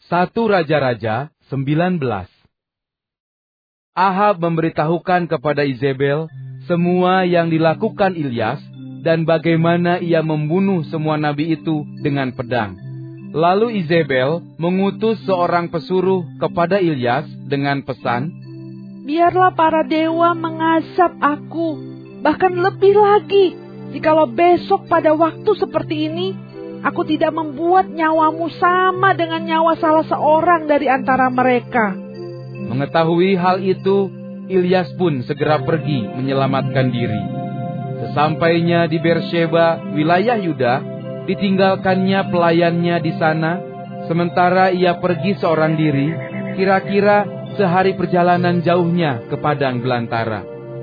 1 Raja-Raja 19. Ahab memberitahukan kepada Izebel semua yang dilakukan Ilyas dan bagaimana ia membunuh semua nabi itu dengan pedang. Lalu Izebel mengutus seorang pesuruh kepada Ilyas dengan pesan, "Biarlah para dewa mengasap aku, bahkan lebih lagi, jikalau besok pada waktu seperti ini, aku tidak membuat nyawamu sama dengan nyawa salah seorang dari antara mereka." Mengetahui hal itu, Ilyas pun segera pergi menyelamatkan diri. Sesampainya di Beersheba, wilayah Yuda, ditinggalkannya pelayannya di sana, sementara ia pergi seorang diri, kira-kira sehari perjalanan jauhnya ke padang belantara.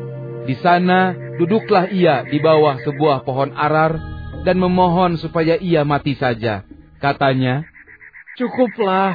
Di sana duduklah ia di bawah sebuah pohon arar dan memohon supaya ia mati saja. Katanya, "Cukuplah.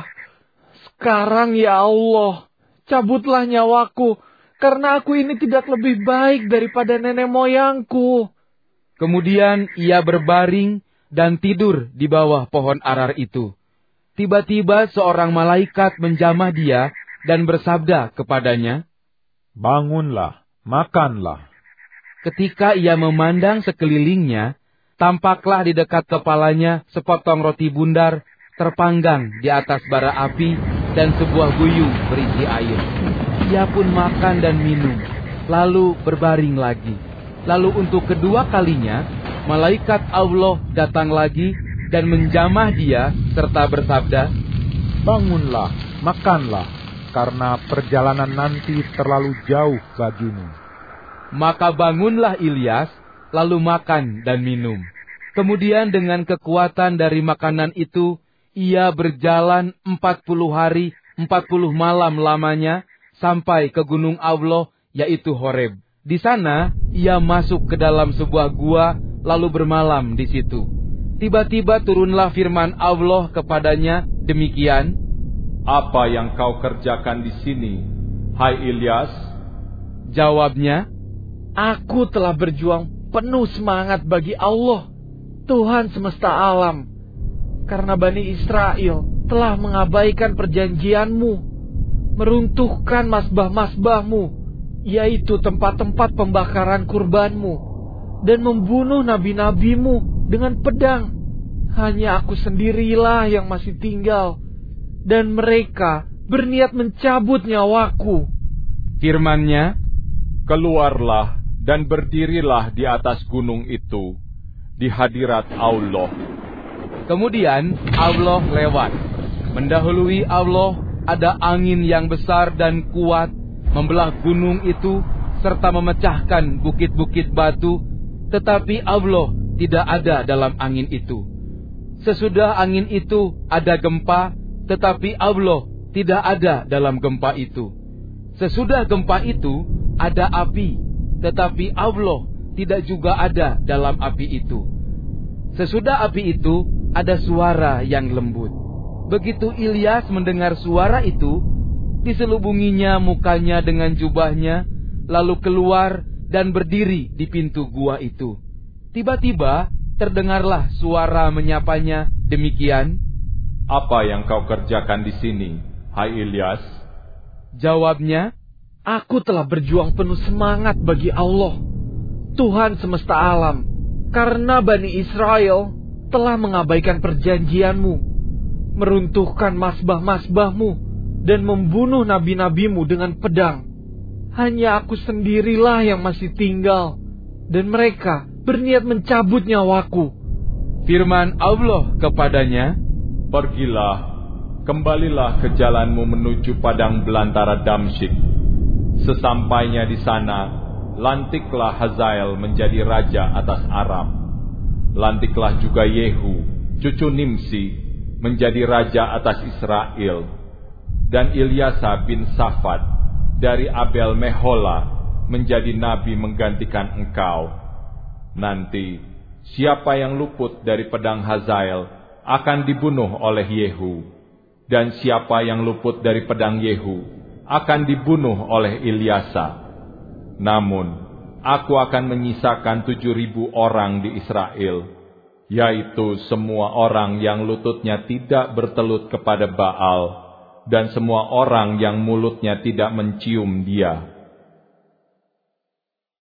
Sekarang ya Allah, cabutlah nyawaku, karena aku ini tidak lebih baik daripada nenek moyangku." Kemudian ia berbaring dan tidur di bawah pohon arar itu. Tiba-tiba seorang malaikat menjamah dia dan bersabda kepadanya, "Bangunlah, makanlah." Ketika ia memandang sekelilingnya, tampaklah di dekat kepalanya sepotong roti bundar terpanggang di atas bara api dan sebuah guyung berisi air. Ia pun makan dan minum, lalu berbaring lagi. Lalu untuk kedua kalinya, malaikat Allah datang lagi dan menjamah dia serta bersabda, "Bangunlah, makanlah, karena perjalanan nanti terlalu jauh bagimu." Maka bangunlah Ilyas, lalu makan dan minum. Kemudian dengan kekuatan dari makanan itu, ia berjalan 40 hari, 40 malam lamanya, sampai ke gunung Allah, yaitu Horeb. Di sana, ia masuk ke dalam sebuah gua, lalu bermalam di situ. Tiba-tiba turunlah firman Allah kepadanya, demikian, "Apa yang kau kerjakan di sini, hai Ilyas?" Jawabnya, "Aku telah berjuang penuh semangat bagi Allah, Tuhan semesta alam, karena Bani Israel telah mengabaikan perjanjian-Mu, meruntuhkan masbah-masbah-Mu, yaitu tempat-tempat pembakaran kurban-Mu, dan membunuh nabi-nabi-Mu dengan pedang. Hanya aku sendirilah yang masih tinggal, dan mereka berniat mencabut nyawaku." Firman-Nya, "Keluarlah dan berdirilah di atas gunung itu, di hadirat Allah." Kemudian Allah lewat. Mendahului Allah ada angin yang besar dan kuat, membelah gunung itu, serta memecahkan bukit-bukit batu, tetapi Allah tidak ada dalam angin itu. Sesudah angin itu ada gempa, tetapi Allah tidak ada dalam gempa itu. Sesudah gempa itu ada api, tetapi Allah tidak juga ada dalam api itu. Sesudah api itu ada suara yang lembut. Begitu Ilyas mendengar suara itu, diselubunginya mukanya dengan jubahnya, lalu keluar dan berdiri di pintu gua itu. Tiba-tiba terdengarlah suara menyapanya, demikian, "Apa yang kau kerjakan di sini, hai Ilyas?" Jawabnya, "Aku telah berjuang penuh semangat bagi Allah, Tuhan semesta alam, karena Bani Israel telah mengabaikan perjanjian-Mu, meruntuhkan masbah-masbah-Mu, dan membunuh nabi-nabi-Mu dengan pedang. Hanya aku sendirilah yang masih tinggal, dan mereka berniat mencabut nyawaku." Firman Allah kepadanya, "Pergilah, kembalilah ke jalanmu menuju padang belantara Damsyik. Sesampainya di sana, lantiklah Hazael menjadi raja atas Aram. Lantiklah juga Yehu, cucu Nimsi, menjadi raja atas Israel. Dan Ilyasa bin Safat dari Abel Mehola menjadi nabi menggantikan engkau. Nanti, siapa yang luput dari pedang Hazael akan dibunuh oleh Yehu, dan siapa yang luput dari pedang Yehu akan dibunuh oleh Ilyasa. Namun, aku akan menyisakan 7.000 orang di Israel, yaitu semua orang yang lututnya tidak bertelut kepada Baal, dan semua orang yang mulutnya tidak mencium dia.